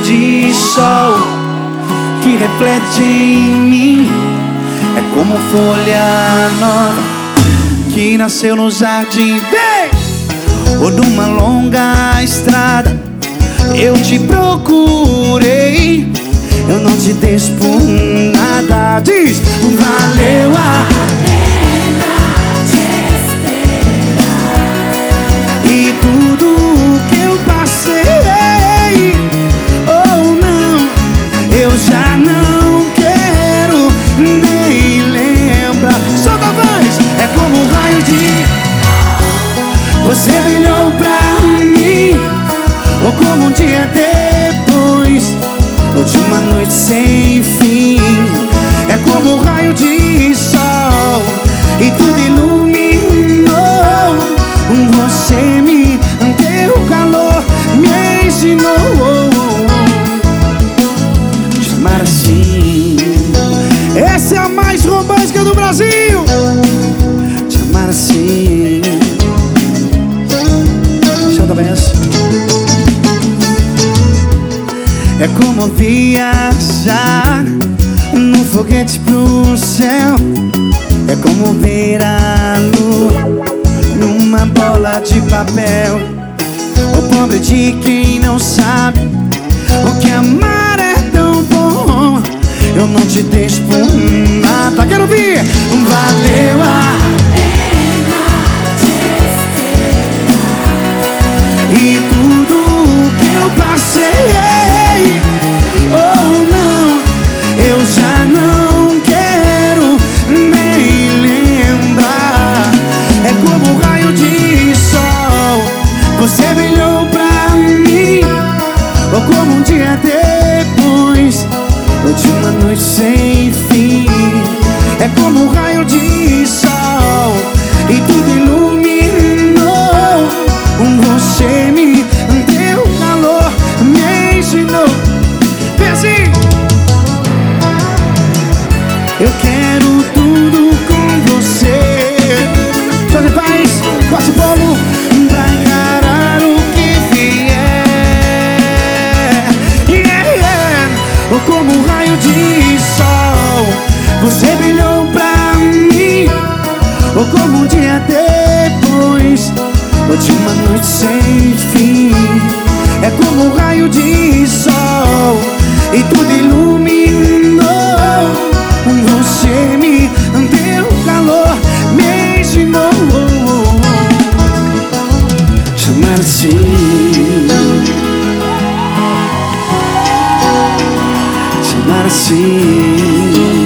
de sol que reflete em mim. É como folha nova que nasceu no jardim. Vem! Ou numa longa estrada eu te procurei, eu não te deixo por nada. Diz, valeu a pena te esperar. E tudo que eu passei, ou não, eu já não quero nem lembrar. Solta a voz! É como um raio de... Você brilhou pra mim, ou como um dia depois, ou de uma noite sem fim. É como um raio de sol e tudo iluminou. Você me deu calor, me ensinou te amar assim. Essa é a mais romântica do Brasil. Te amar assim. Solta bem essa. É como viajar num foguete pro céu. É como ver a lua numa bola de papel. O pobre de quem não sabe o que amar é tão bom. Eu não te deixo por nada. Quero ouvir! Valeu a pena te esperar. E tudo que eu passei, oh não, eu já não quero nem lembrar. É como um raio de sol, você brilhou pra mim, ou como um dia depois, ou de uma noite sem fim. É como um raio de sol e tudo iluminou. Você me deu calor, me ensinou. Vem assim! Eu quero tudo com você. Fazer paz, passe bolo pra encarar o que vier. Yeah, yeah. Ou como um raio de sol, você brilhou pra mim, ou como um dia depois, ou de uma noite sem fim. É como um raio de sol e tudo iluminou. Você me deu calor, me ensinou te amar assim. Te amar assim.